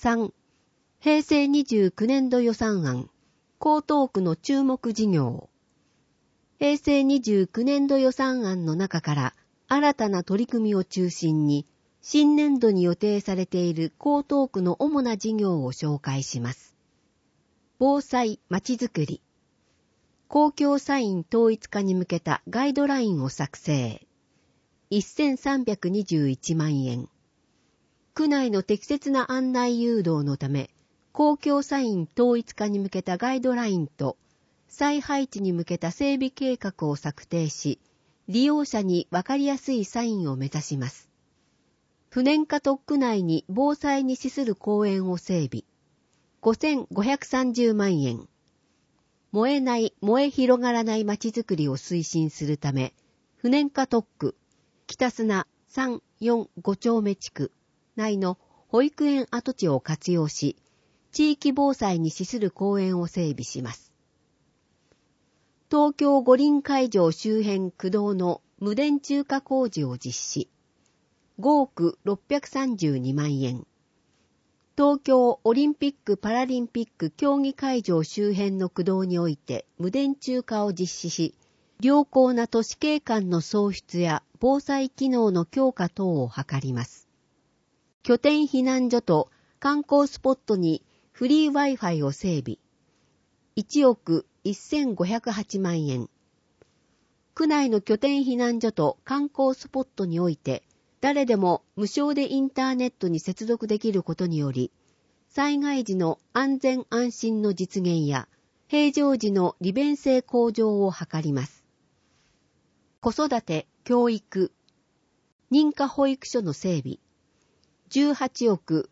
3、平成29年度予算案、江東区の注目事業。平成29年度予算案の中から新たな取り組みを中心に、新年度に予定されている江東区の主な事業を紹介します。防災まちづくり。公共サイン統一化に向けたガイドラインを作成。1321万円。区内の適切な案内誘導のため、公共サイン統一化に向けたガイドラインと、再配置に向けた整備計画を策定し、利用者にわかりやすいサインを目指します。不燃化特区内に防災に資する公園を整備。5530万円。燃えない、燃え広がらない街づくりを推進するため、不燃化特区、北砂3、4、5丁目地区内の保育園跡地を活用し、地域防災に資する公園を整備します。東京五輪会場周辺区道の無電柱化工事を実施。5億632万円。東京オリンピック・パラリンピック競技会場周辺の区道において無電柱化を実施し、良好な都市景観の創出や防災機能の強化等を図ります。拠点避難所と観光スポットにフリー Wi-Fi を整備。1億1508万円。区内の拠点避難所と観光スポットにおいて、誰でも無償でインターネットに接続できることにより、災害時の安全安心の実現や、平常時の利便性向上を図ります。子育て、教育、認可保育所の整備、18億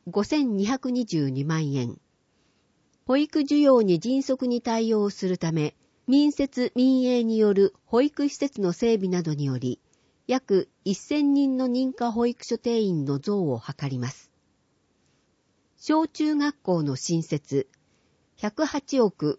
5222万円。保育需要に迅速に対応するため、民設民営による保育施設の整備などにより、約1000人の認可保育所定員の増を図ります。小中学校の新設、108億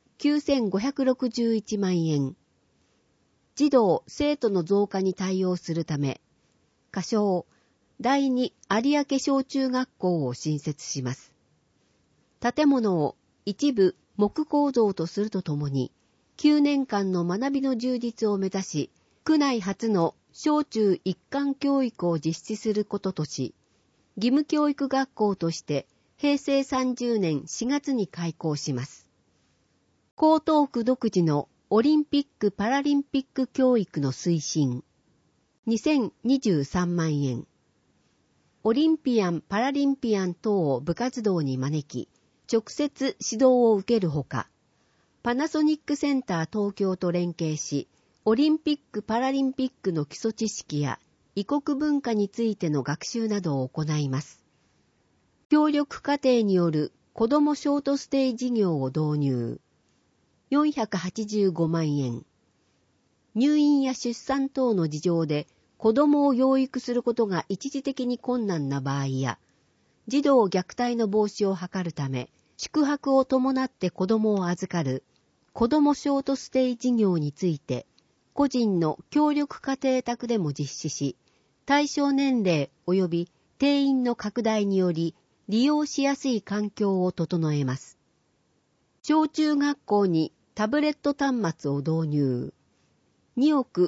9561万円。児童・生徒の増加に対応するため、仮称、第二有明小中学校を新設します。建物を一部木構造とするとともに、9年間の学びの充実を目指し、区内初の小中一貫教育を実施することとし、義務教育学校として平成30年4月に開校します。江東区独自のオリンピック・パラリンピック教育の推進、2023万円。オリンピアン・パラリンピアン等を部活動に招き、直接指導を受けるほか、パナソニックセンター東京と連携し、オリンピック・パラリンピックの基礎知識や異国文化についての学習などを行います。協力家庭による子どもショートステイ事業を導入。485万円。入院や出産等の事情で子どもを養育することが一時的に困難な場合や、児童虐待の防止を図るため、宿泊を伴って子どもを預かる子どもショートステイ事業について、個人の協力家庭宅でも実施し、対象年齢及び定員の拡大により利用しやすい環境を整えます。小中学校にタブレット端末を導入。2億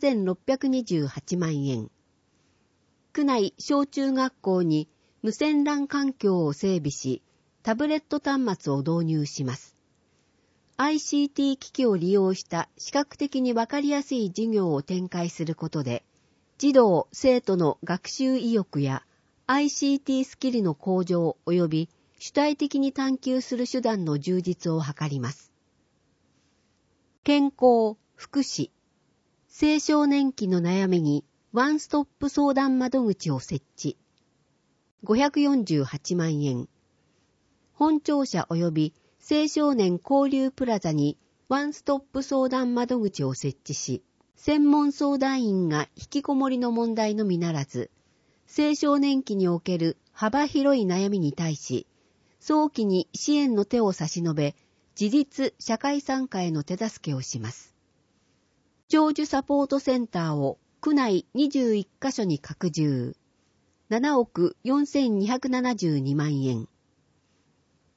3628万円。区内小中学校に無線 LAN 環境を整備し、タブレット端末を導入します。ICT 機器を利用した視覚的にわかりやすい授業を展開することで、児童・生徒の学習意欲や ICT スキルの向上及び主体的に探求する手段の充実を図ります。健康・福祉、青少年期の悩みにワンストップ相談窓口を設置。548万円。本庁舎及び青少年交流プラザにワンストップ相談窓口を設置し、専門相談員が引きこもりの問題のみならず、青少年期における幅広い悩みに対し、早期に支援の手を差し伸べ、自立社会参加への手助けをします。長寿サポートセンターを区内21カ所に拡充。7億4272万円。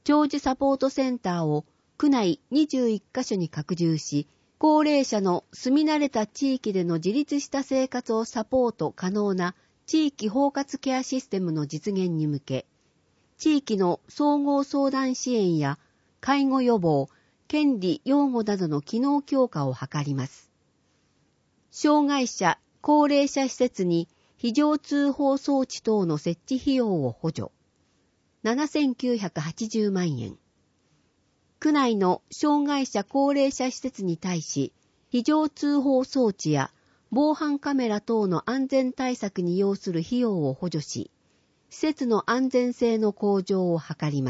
長寿サポートセンターを区内21カ所に拡充し、高齢者の住み慣れた地域での自立した生活をサポート可能な地域包括ケアシステムの実現に向け、地域の総合相談支援や介護予防、権利擁護などの機能強化を図ります。障害者、高齢者施設に非常通報装置等の設置費用を補助。7,980万円。区内の障害者高齢者施設に対し、非常通報装置や防犯カメラ等の安全対策に要する費用を補助し、施設の安全性の向上を図ります。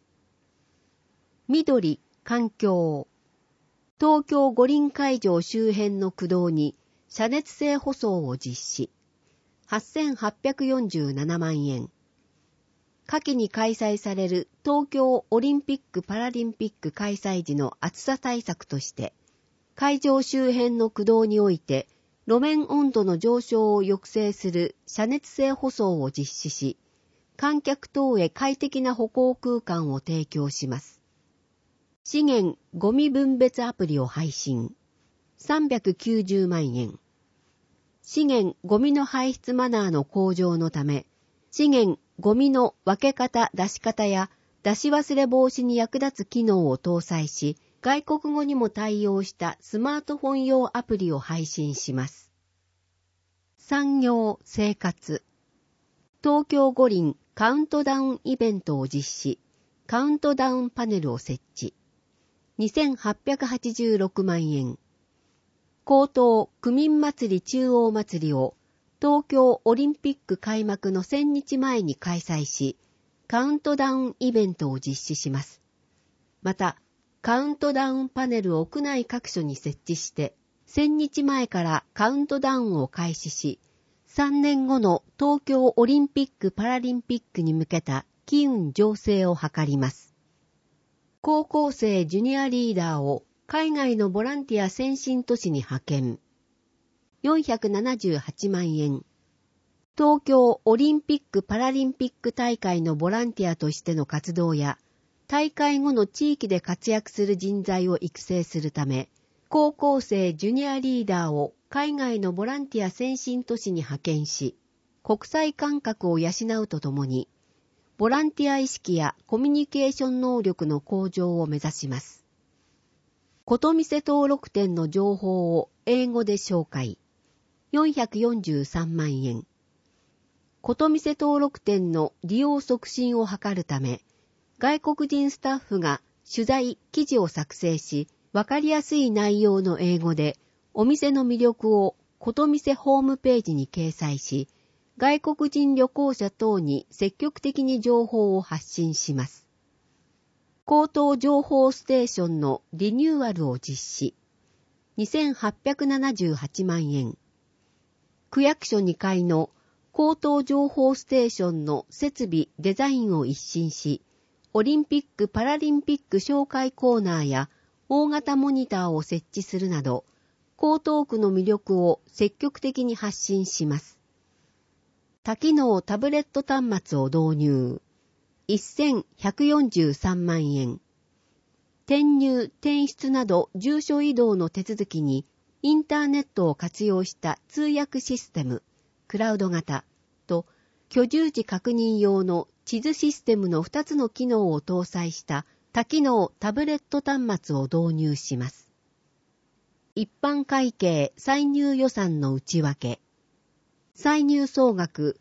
緑、環境。東京五輪会場周辺の区道に遮熱性舗装を実施。8,847万円。夏季に開催される東京オリンピック・パラリンピック開催時の暑さ対策として、会場周辺の区道において路面温度の上昇を抑制する遮熱性舗装を実施し、観客等へ快適な歩行空間を提供します。資源ゴミ分別アプリを配信。390万円。資源ゴミの排出マナーの向上のため、資源ゴミの分け方出し方や出し忘れ防止に役立つ機能を搭載し、外国語にも対応したスマートフォン用アプリを配信します。産業・生活。東京五輪カウントダウンイベントを実施。カウントダウンパネルを設置。2,886万円。江東区民祭り中央祭りを東京オリンピック開幕の1000日前に開催し、カウントダウンイベントを実施します。また、カウントダウンパネルを区内各所に設置して、1000日前からカウントダウンを開始し、3年後の東京オリンピック・パラリンピックに向けた機運醸成を図ります。高校生ジュニアリーダーを海外のボランティア先進都市に派遣。478万円。東京オリンピック・パラリンピック大会のボランティアとしての活動や、大会後の地域で活躍する人材を育成するため、高校生ジュニアリーダーを海外のボランティア先進都市に派遣し、国際感覚を養うとともに、ボランティア意識やコミュニケーション能力の向上を目指します。ことみせ登録店の情報を英語で紹介。443万円。ことみせ登録店の利用促進を図るため、外国人スタッフが取材記事を作成し、わかりやすい内容の英語で、お店の魅力をことみせホームページに掲載し、外国人旅行者等に積極的に情報を発信します。口頭情報ステーションのリニューアルを実施。2,878万円。区役所2階の口頭情報ステーションの設備・デザインを一新し、オリンピック・パラリンピック紹介コーナーや大型モニターを設置するなど、江東区の魅力を積極的に発信します。多機能タブレット端末を導入。1,143万円。転入・転出など住所移動の手続きにインターネットを活用した通訳システム、クラウド型と居住時確認用の地図システムの2つの機能を搭載した多機能タブレット端末を導入します。一般会計歳入予算の内訳。歳入総額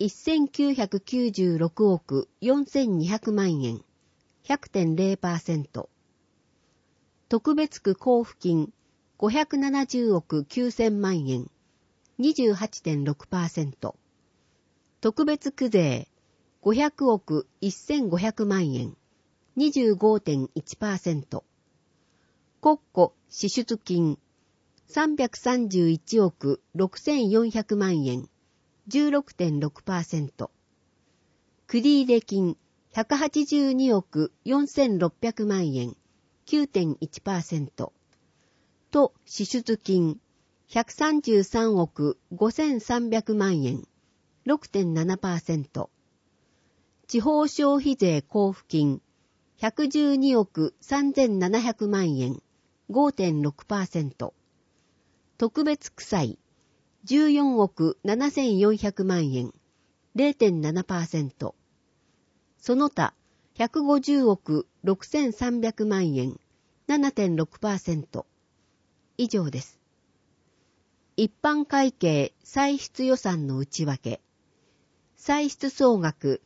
1,996億4,200万円。100.0%。特別区交付金570億9,000万円。28.6%。特別区税500億1,500万円。25.1%。国庫支出金331億6,400万円。16.6%。繰入金182億4,600万円。9.1%。と支出金133億5,300万円。6.7%。地方消費税交付金 112億3700万円 5.6%。特別区歳14億7400万円 0.7%。その他150億6300万円 7.6%。以上です。一般会計歳出予算の内訳。歳出総額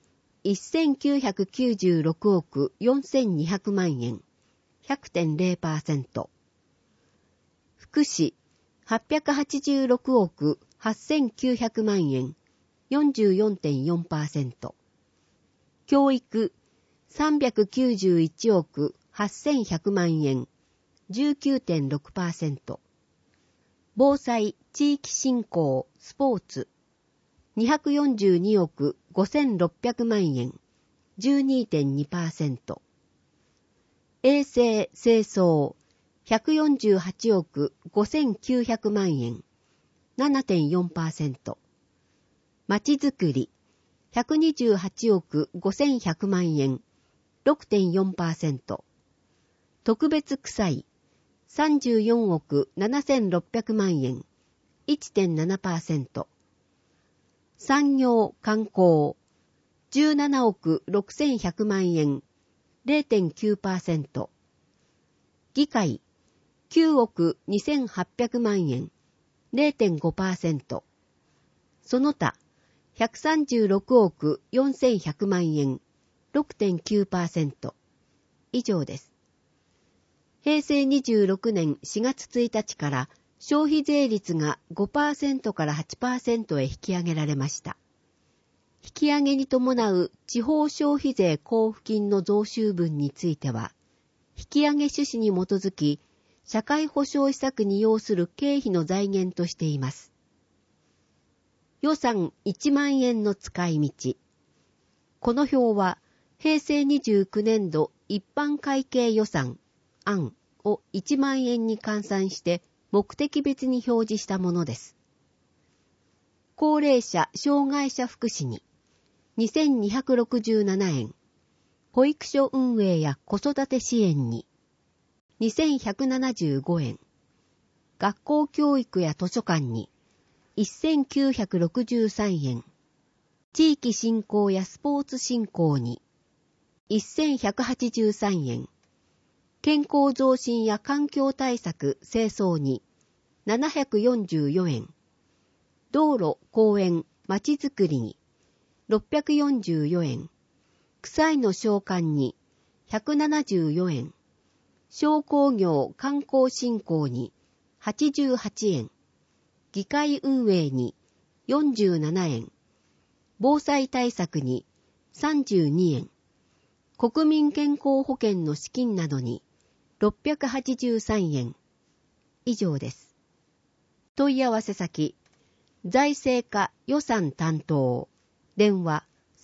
1996億4200万円 100.0%。福祉886億8900万円 44.4%。教育391億8100万円 19.6%。防災、地域振興、スポーツ242億5600万円 12.2%。衛生、清掃148億5900万円 7.4%。まちづくり128億5100万円 6.4%。特別区歳34億7600万円 1.7%。産業観光17億6100万円 0.9%。議会9億2800万円 0.5%。その他136億4100万円 6.9%。以上です。平成26年4月1日から消費税率が 5% から 8% へ引き上げられました。引き上げに伴う地方消費税交付金の増収分については、引き上げ趣旨に基づき、社会保障施策に要する経費の財源としています。予算1万円の使い道。この表は、平成29年度一般会計予算案を1万円に換算して目的別に表示したものです。高齢者・障害者福祉に2267円、保育所運営や子育て支援に2175円、学校教育や図書館に1963円、地域振興やスポーツ振興に1183円、健康増進や環境対策清掃に744円、道路、公園、まちづくりに644円、区歳の償還に174円、商工業観光振興に88円、議会運営に47円、防災対策に32円、国民健康保険の資金などに683円。以上です。問い合わせ先、財政課予算担当、電話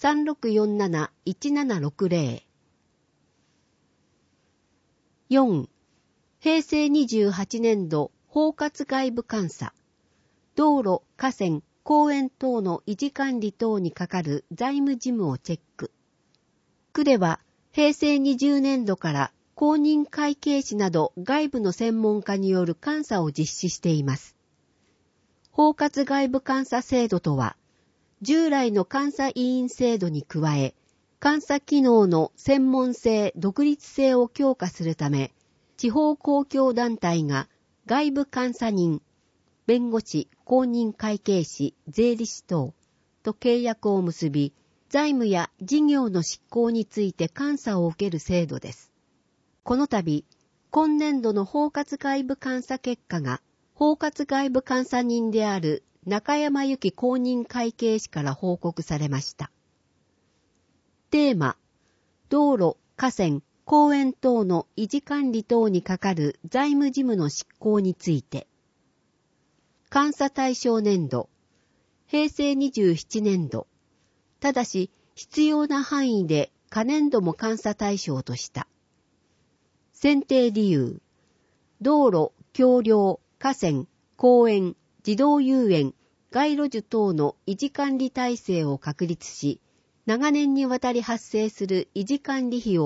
3647-1760。4. 平成28年度包括外部監査、道路、河川、公園等の維持管理等にかかる財務事務をチェック。区では平成20年度から公認会計士など外部の専門家による監査を実施しています。包括外部監査制度とは、従来の監査委員制度に加え、監査機能の専門性、独立性を強化するため、地方公共団体が外部監査人、弁護士、公認会計士、税理士等と契約を結び、財務や事業の執行について監査を受ける制度です。この度、今年度の包括外部監査結果が、包括外部監査人である中山由紀公認会計士から報告されました。テーマ、道路、河川、公園等の維持管理等にかかる財務事務の執行について。監査対象年度、平成27年度。ただし、必要な範囲で可年度も監査対象とした。選定理由、道路、橋梁、河川、公園、児童遊園、街路樹等の維持管理体制を確立し、長年にわたり発生する維持管理費を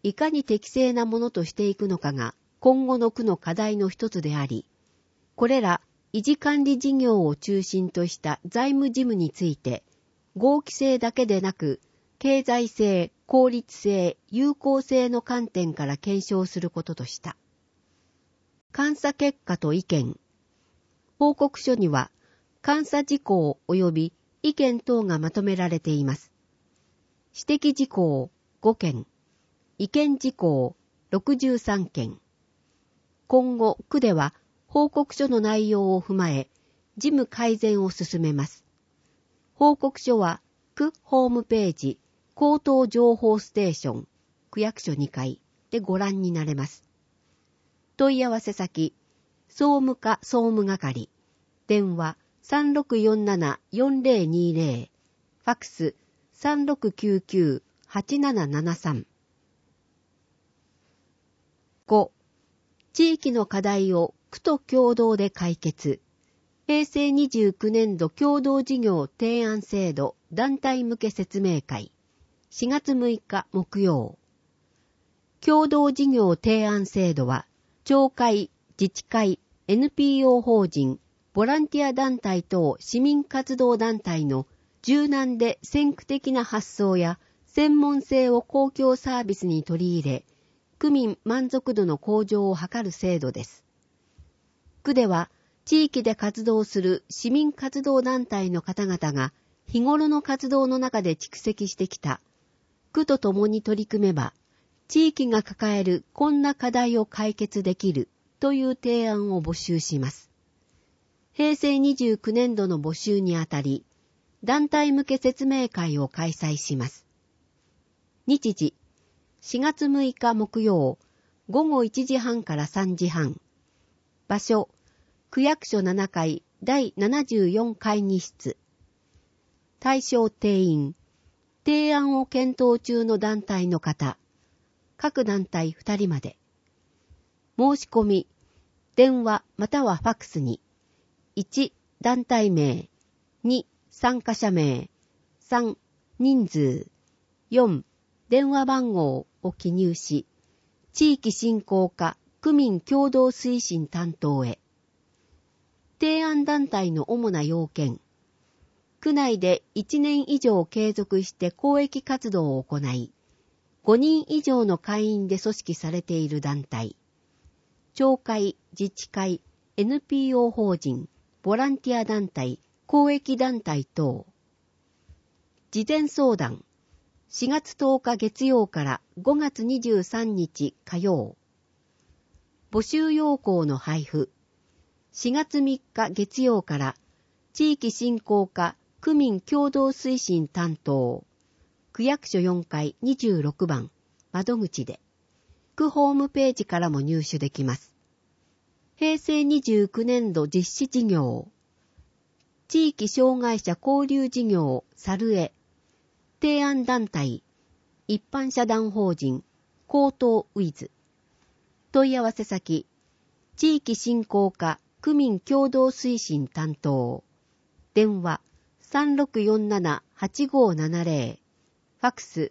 いかに適正なものとしていくのかが今後の区の課題の一つであり、これら維持管理事業を中心とした財務事務について、合規性だけでなく、経済性、効率性、有効性の観点から検証することとした。監査結果と意見。報告書には、監査事項及び意見等がまとめられています。指摘事項5件、意見事項63件。今後、区では報告書の内容を踏まえ、事務改善を進めます。報告書は、区ホームページ、口頭情報ステーション、区役所2階でご覧になれます。問い合わせ先、総務課総務係、電話3647-4020、ファクス3699-8773。5. 地域の課題を区と共同で解決。平成29年度共同事業提案制度団体向け説明会。4月6日木曜。共同事業提案制度は、町会、自治会、NPO 法人、ボランティア団体等市民活動団体の柔軟で先駆的な発想や専門性を公共サービスに取り入れ、区民満足度の向上を図る制度です。区では、地域で活動する市民活動団体の方々が日頃の活動の中で蓄積してきた、区と共に取り組めば、地域が抱えるこんな課題を解決できるという提案を募集します。平成29年度の募集にあたり、団体向け説明会を開催します。日時、4月6日木曜、午後1時半から3時半。場所、区役所7階第74会議室。対象定員、提案を検討中の団体の方、各団体2人まで。申し込み、電話またはファックスに、1、団体名、2、参加者名、3、人数、4、電話番号を記入し、地域振興課区民共同推進担当へ。提案団体の主な要件。区内で1年以上継続して公益活動を行い、5人以上の会員で組織されている団体、町会、自治会、NPO 法人、ボランティア団体、公益団体等。事前相談、4月10日月曜から5月23日火曜。募集要項の配布、4月3日月曜から地域振興課区民共同推進担当、区役所4階26番窓口で、区ホームページからも入手できます。平成29年度実施事業、地域障害者交流事業サルエ、提案団体、一般社団法人、高等ウィズ。問い合わせ先、地域振興課区民共同推進担当、電話3647-8570、ファクス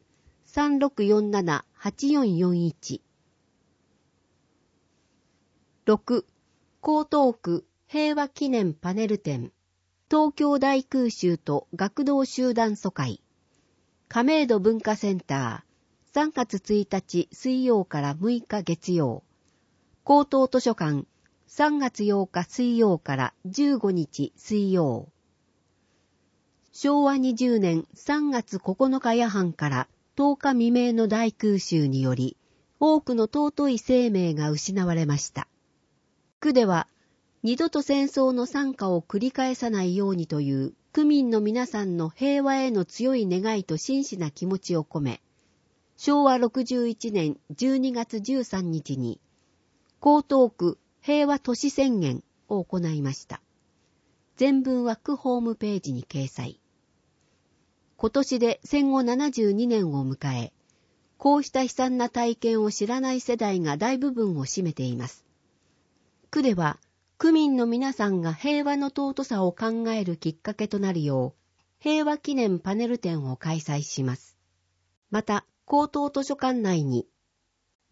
3647-8441。6. 江東区平和記念パネル展、東京大空襲と学童集団疎開、亀戸文化センター、3月1日水曜から6日月曜、江東図書館、3月8日水曜から15日水曜。昭和20年3月9日夜半から10日未明の大空襲により、多くの尊い生命が失われました。区では、二度と戦争の惨禍を繰り返さないようにという区民の皆さんの平和への強い願いと真摯な気持ちを込め、昭和61年12月13日に、江東区平和都市宣言を行いました。全文は区ホームページに掲載。今年で戦後72年を迎え、こうした悲惨な体験を知らない世代が大部分を占めています。区では、区民の皆さんが平和の尊さを考えるきっかけとなるよう、平和記念パネル展を開催します。また、江東図書館内に、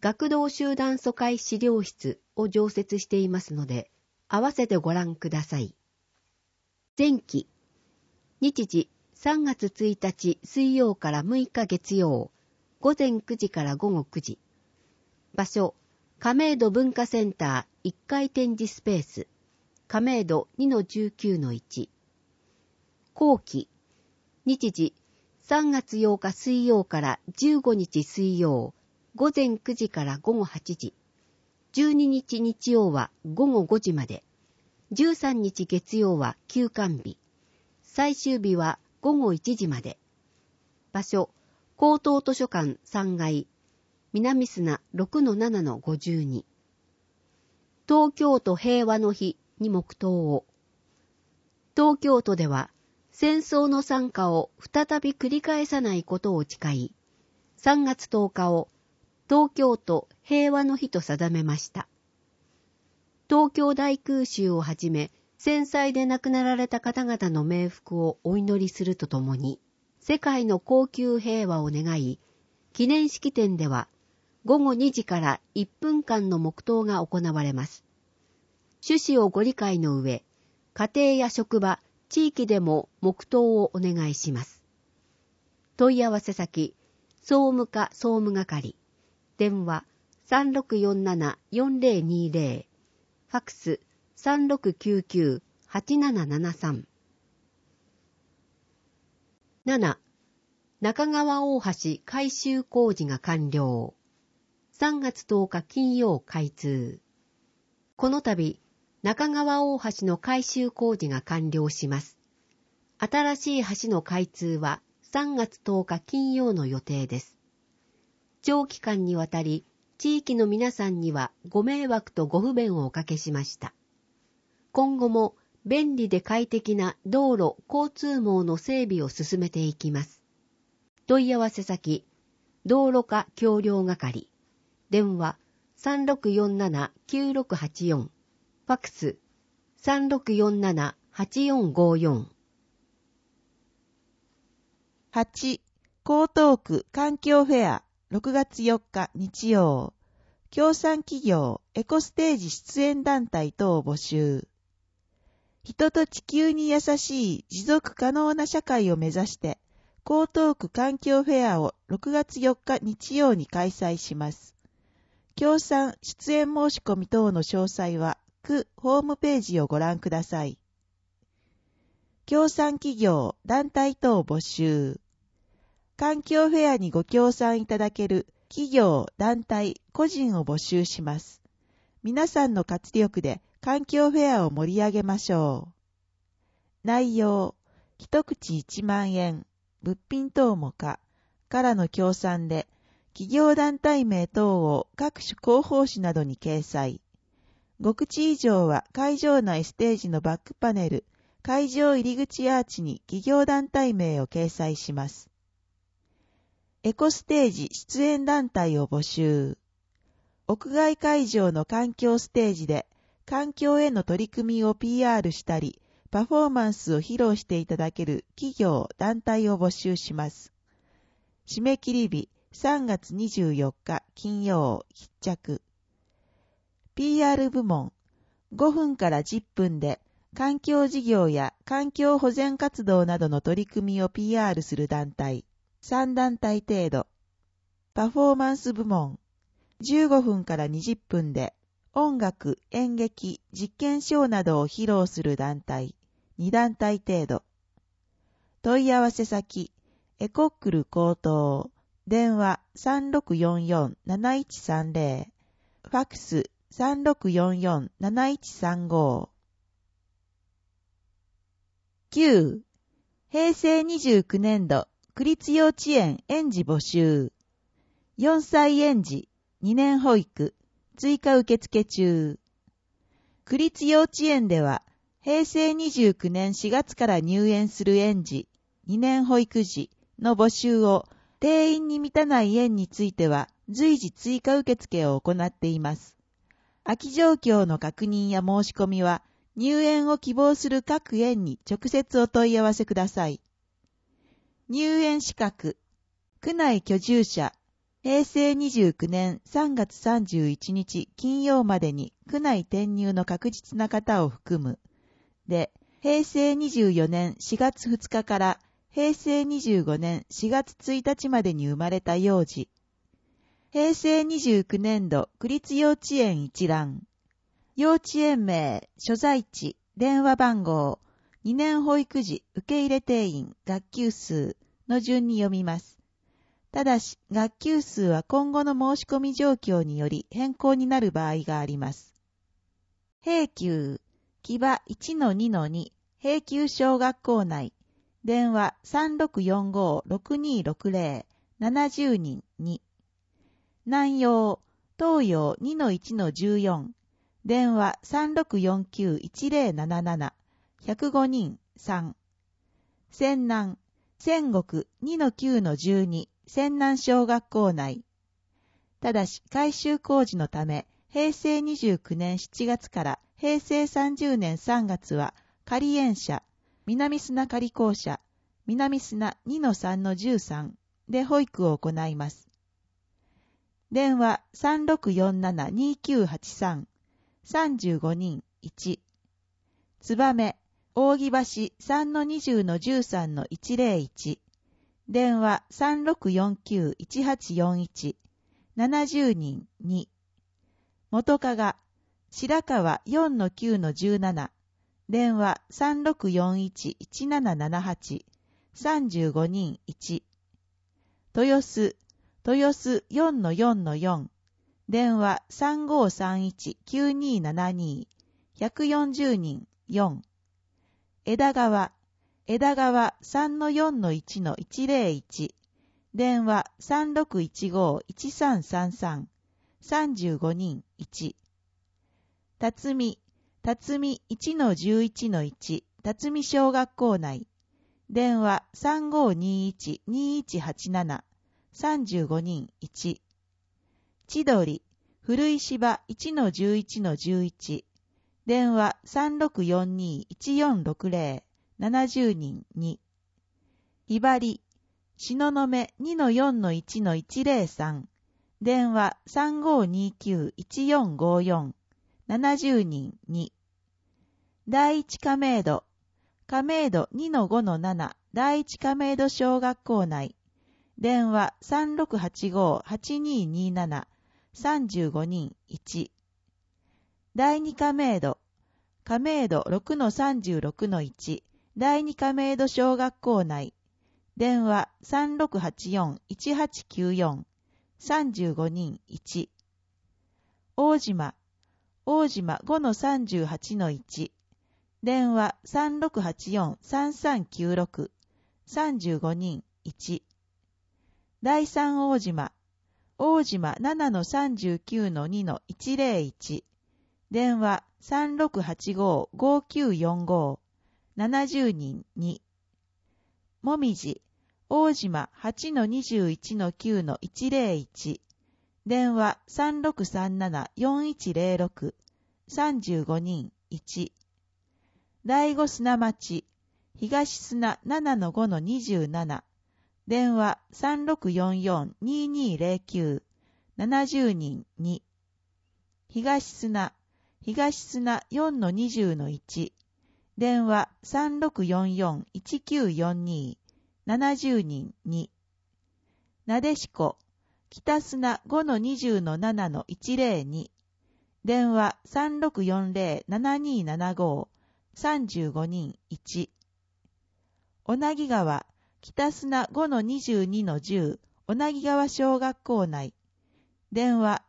学童集団疎開資料室を常設していますので、合わせてご覧ください。前期、日時3月1日水曜から6日月曜、午前9時から午後9時。場所、亀戸文化センター1階展示スペース、亀戸 2-19-1。後期、日時3月8日水曜から15日水曜、午前9時から午後8時。12日日曜は午後5時まで。13日月曜は休館日。最終日は午後1時まで。場所、高等図書館3階、南砂 6-7-52。東京都平和の日に黙祷を。東京都では、戦争の惨禍を再び繰り返さないことを誓い、3月10日を東京都平和の日と定めました。東京大空襲をはじめ、戦災で亡くなられた方々の冥福をお祈りするとともに、世界の恒久平和を願い、記念式典では午後2時から1分間の黙祷が行われます。趣旨をご理解の上、家庭や職場、地域でも黙祷をお願いします。問い合わせ先、総務課総務係、電話 3647-4020、ファックス 3699-8773。7. 中川大橋改修工事が完了。3月10日金曜開通。この度、中川大橋の改修工事が完了します。新しい橋の開通は3月10日金曜の予定です。長期間にわたり、地域の皆さんにはご迷惑とご不便をおかけしました。今後も便利で快適な道路交通網の整備を進めていきます。問い合わせ先、道路課橋梁係、電話 3647-9684、ファックス 3647-8454。 8. 江東区環境フェア6月4日日曜。協賛企業エコステージ出演団体等を募集。人と地球に優しい持続可能な社会を目指して、江東区環境フェアを6月4日日曜に開催します。協賛出演申し込み等の詳細は、区ホームページをご覧ください。協賛企業、団体等募集。環境フェアにご協賛いただける企業、団体、個人を募集します。皆さんの活力で環境フェアを盛り上げましょう。内容、一口1万円、物品等も可からの協賛で、企業団体名等を各種広報誌などに掲載。5口以上は会場内ステージのバックパネル、会場入り口アーチに企業団体名を掲載します。エコステージ出演団体を募集。屋外会場の環境ステージで環境への取り組みを PR したり、パフォーマンスを披露していただける企業、団体を募集します。締め切り日3月24日金曜必着。PR 部門5分から10分で環境事業や環境保全活動などの取り組みを PR する団体3団体程度。パフォーマンス部門15分から20分で音楽、演劇、実験ショーなどを披露する団体2団体程度。問い合わせ先エコックル高等電話 3644-7130 ファックス 3644-7135。 9. 平成29年度区立幼稚園園児募集。4歳園児2年保育追加受付中。区立幼稚園では平成29年4月から入園する園児2年保育児の募集を定員に満たない園については随時追加受付を行っています。空き状況の確認や申し込みは入園を希望する各園に直接お問い合わせください。入園資格、区内居住者、 平成29年3月31日金曜までに区内転入の確実な方を含む。で、平成24年4月2日から平成25年4月1日までに生まれた幼児。平成29年度区立幼稚園一覧。幼稚園名、所在地、電話番号、2年保育時受け入れ定員、学級数の順に読みます。ただし、学級数は今後の申し込み状況により変更になる場合があります。平級、木場 1-2-2、平級小学校内、電話 3645-6260、70人2。南陽、東洋 2-1-14、電話 3649-1077、105人3。仙南、仙国 2-9-12、仙南小学校内。ただし、改修工事のため、平成29年7月から平成30年3月は、仮園舎、南砂仮校舎、南砂 2-3-13 で保育を行います。電話 3647-2983、35人1。燕、扇橋 3-20-13-101、電話 3649-1841、70人2。元加賀、白川 4-9-17、電話 3641-1778、35人1。豊洲 4-4-4、電話 3531-9272、140人4。枝川 3-4-1-101、電話 3615-1333、35人1。辰巳 1-11-1、辰巳小学校内、電話 3521-2187、35人1。千鳥、古い芝 1-11-11、電話 3642-1460、70人2。ひばり、東雲 2-4-1-103、電話 3529-1454、70人2。第一亀戸 2-5-7、第一亀戸小学校内、電話 3685-8227、35人1。第二亀戸 6-36-1、第二亀戸小学校内、電話 3684-1894、35人1。大島 5-38-1、電話 3684-3396、35人1。第三大島 7-39-2-101、電話 3685-5945、70人2。もみじ大島 8-21-9-101、電話 3637-4106、35人1。第五砂町東砂 7-5-27、電話 3644-2209、70人2。東砂 4-20-1、電話 3644-1942、70人2。なでしこ、北砂 5-20-7-102、電話 3640-7275、35人1。小名木川、北砂 5-22-10、小名木川小学校内、電話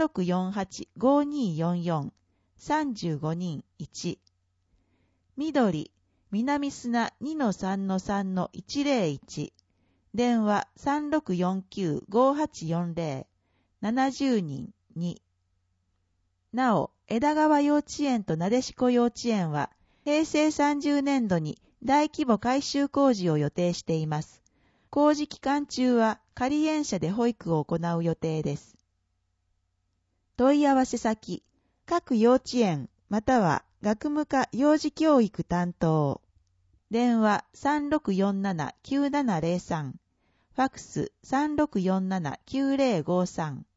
3648-5244、35人1。緑、南砂 2-3-3-101、電話 3649-5840、70人2。なお、枝川幼稚園となでしこ幼稚園は、平成30年度に大規模改修工事を予定しています。工事期間中は仮園舎で保育を行う予定です。問い合わせ先、各幼稚園または学務課幼児教育担当。電話 3647-9703、フファクス 3647-9053